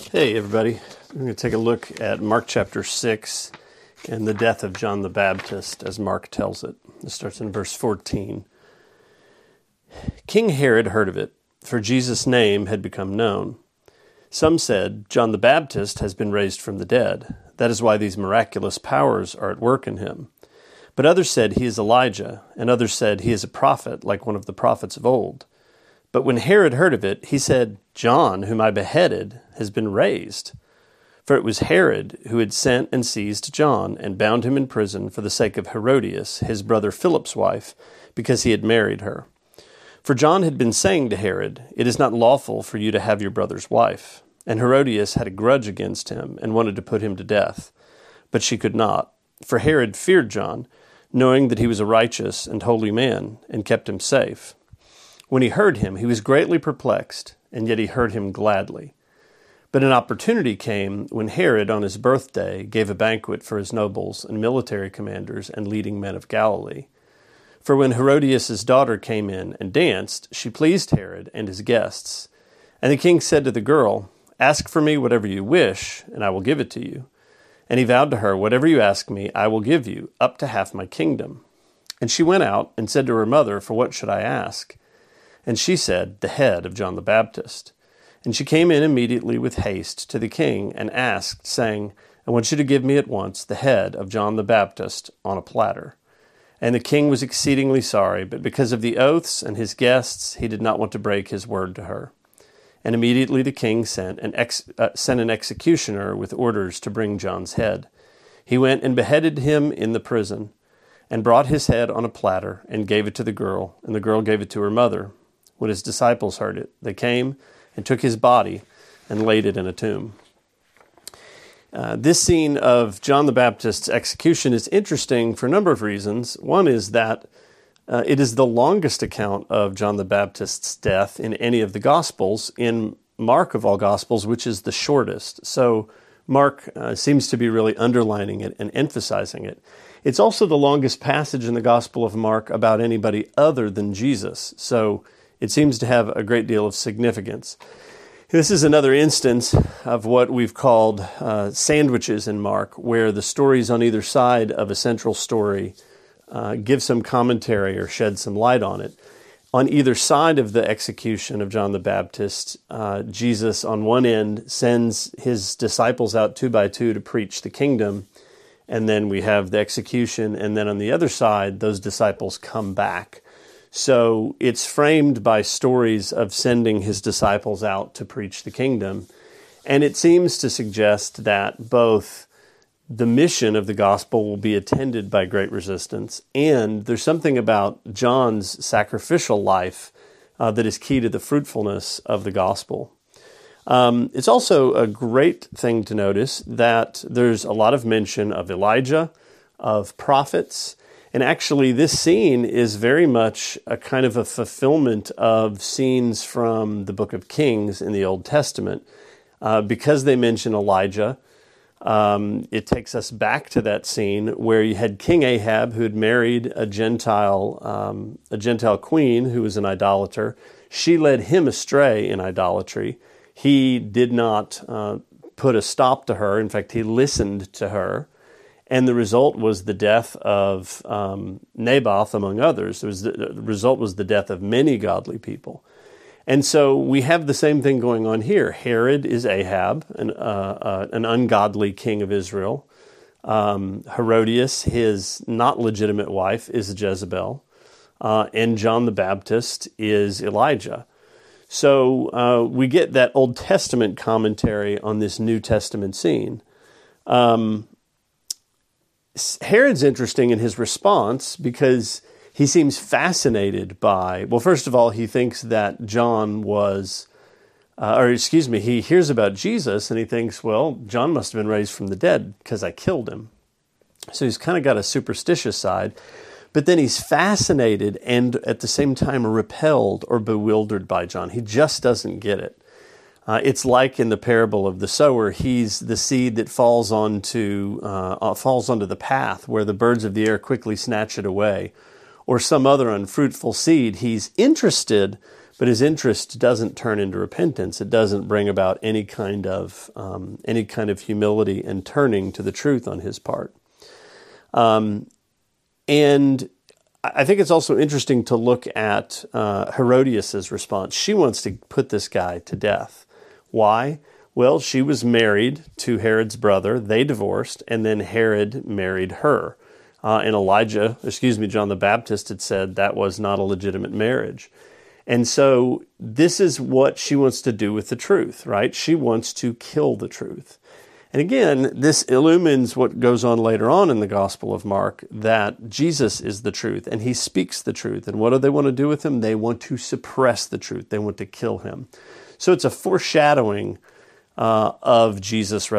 Hey, everybody. We're going to take a look at Mark chapter 6 and the death of John the Baptist, as Mark tells it. It starts in verse 14. King Herod heard of it, for Jesus' name had become known. Some said, John the Baptist has been raised from the dead. That is why these miraculous powers are at work in him. But others said he is Elijah, and others said he is a prophet, like one of the prophets of old. But when Herod heard of it, he said, John, whom I beheaded, has been raised. For it was Herod who had sent and seized John and bound him in prison for the sake of Herodias, his brother Philip's wife, because he had married her. For John had been saying to Herod, It is not lawful for you to have your brother's wife. And Herodias had a grudge against him and wanted to put him to death. But she could not, for Herod feared John, knowing that he was a righteous and holy man, and kept him safe. When he heard him, he was greatly perplexed, and yet he heard him gladly. But an opportunity came when Herod, on his birthday, gave a banquet for his nobles and military commanders and leading men of Galilee. For when Herodias' daughter came in and danced, she pleased Herod and his guests. And the king said to the girl, Ask for me whatever you wish, and I will give it to you. And he vowed to her, Whatever you ask me, I will give you, up to half my kingdom. And she went out and said to her mother, For what should I ask? And she said, The head of John the Baptist. And she came in immediately with haste to the king and asked, saying, I want you to give me at once the head of John the Baptist on a platter. And the king was exceedingly sorry, but because of the oaths and his guests, he did not want to break his word to her. And immediately the king sent an executioner with orders to bring John's head. He went and beheaded him in the prison, and brought his head on a platter, and gave it to the girl, and the girl gave it to her mother. When his disciples heard it, they came and took his body and laid it in a tomb. This scene of John the Baptist's execution is interesting for a number of reasons. One is that it is the longest account of John the Baptist's death in any of the Gospels, in Mark of all Gospels, which is the shortest. So Mark seems to be really underlining it and emphasizing it. It's also the longest passage in the Gospel of Mark about anybody other than Jesus. So it seems to have a great deal of significance. This is another instance of what we've called sandwiches in Mark, where the stories on either side of a central story give some commentary or shed some light on it. On either side of the execution of John the Baptist, Jesus on one end sends his disciples out 2 by 2 to preach the kingdom, and then we have the execution, and then on the other side, those disciples come back. So it's framed by stories of sending his disciples out to preach the kingdom. And it seems to suggest that both the mission of the gospel will be attended by great resistance, and there's something about John's sacrificial life that is key to the fruitfulness of the gospel. It's also a great thing to notice that there's a lot of mention of Elijah, of prophets. And actually, this scene is very much a kind of a fulfillment of scenes from the book of Kings in the Old Testament. Because they mention Elijah, it takes us back to that scene where you had King Ahab, who had married a Gentile queen who was an idolater. She led him astray in idolatry. He did not put a stop to her. In fact, he listened to her. And the result was the death of Naboth, among others. The result was the death of many godly people. And so we have the same thing going on here. Herod is Ahab, an ungodly king of Israel. Herodias, his not legitimate wife, is Jezebel. And John the Baptist is Elijah. So we get that Old Testament commentary on this New Testament scene. Herod's interesting in his response because he seems fascinated by, well, first of all, he thinks that John he hears about Jesus and he thinks, well, John must have been raised from the dead because I killed him. So he's kind of got a superstitious side, but then he's fascinated and at the same time repelled or bewildered by John. He just doesn't get it. It's like in the parable of the sower, he's the seed that falls onto the path where the birds of the air quickly snatch it away, or some other unfruitful seed. He's interested, but his interest doesn't turn into repentance. It doesn't bring about any kind of humility and turning to the truth on his part. And I think it's also interesting to look at Herodias' response. She wants to put this guy to death. Why? Well, she was married to Herod's brother. They divorced, and then Herod married her. And John the Baptist had said that was not a legitimate marriage. And so this is what she wants to do with the truth, right? She wants to kill the truth. And again, this illumines what goes on later on in the Gospel of Mark, that Jesus is the truth, and he speaks the truth. And what do they want to do with him? They want to suppress the truth. They want to kill him. So it's a foreshadowing of Jesus'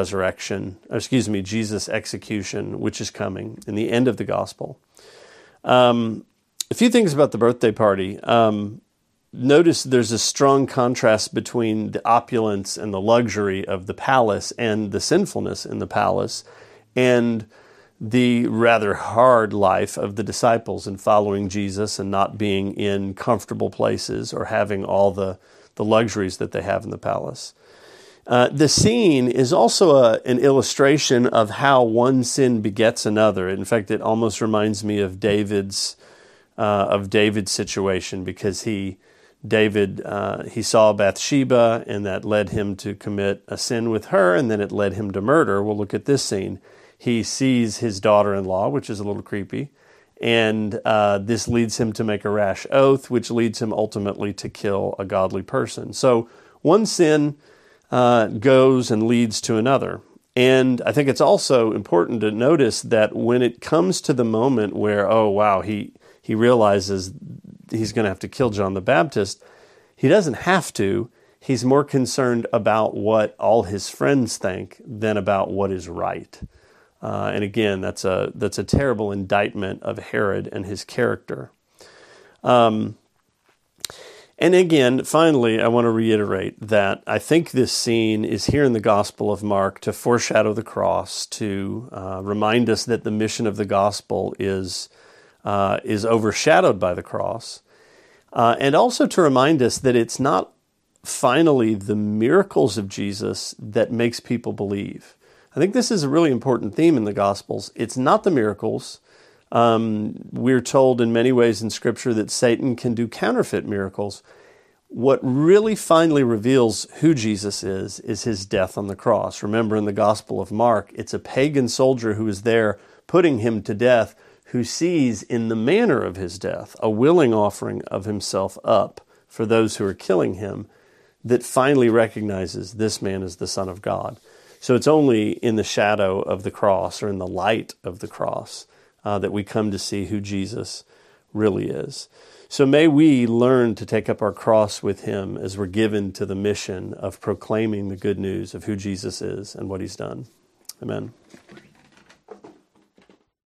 Jesus' execution, which is coming in the end of the Gospel. A few things about the birthday party. Notice there's a strong contrast between the opulence and the luxury of the palace and the sinfulness in the palace, and the rather hard life of the disciples in following Jesus and not being in comfortable places or having all the luxuries that they have in the palace. The scene is also an illustration of how one sin begets another. In fact, it almost reminds me of David's situation, because he saw Bathsheba, and that led him to commit a sin with her, and then it led him to murder. We'll look at this scene. He sees his daughter-in-law, which is a little creepy, and this leads him to make a rash oath, which leads him ultimately to kill a godly person. So one sin goes and leads to another. And I think it's also important to notice that when it comes to the moment where, he realizes he's going to have to kill John the Baptist, he doesn't have to. He's more concerned about what all his friends think than about what is right. And again, that's a terrible indictment of Herod and his character. And again, finally, I want to reiterate that I think this scene is here in the Gospel of Mark to foreshadow the cross, to remind us that the mission of the gospel is overshadowed by the cross, and also to remind us that it's not finally the miracles of Jesus that makes people believe. I think this is a really important theme in the Gospels. It's not the miracles. We're told in many ways in Scripture that Satan can do counterfeit miracles. What really finally reveals who Jesus is his death on the cross. Remember, in the Gospel of Mark, it's a pagan soldier who is there putting him to death, who sees in the manner of his death a willing offering of himself up for those who are killing him, that finally recognizes this man is the Son of God. So it's only in the shadow of the cross, or in the light of the cross, that we come to see who Jesus really is. So may we learn to take up our cross with him as we're given to the mission of proclaiming the good news of who Jesus is and what he's done. Amen.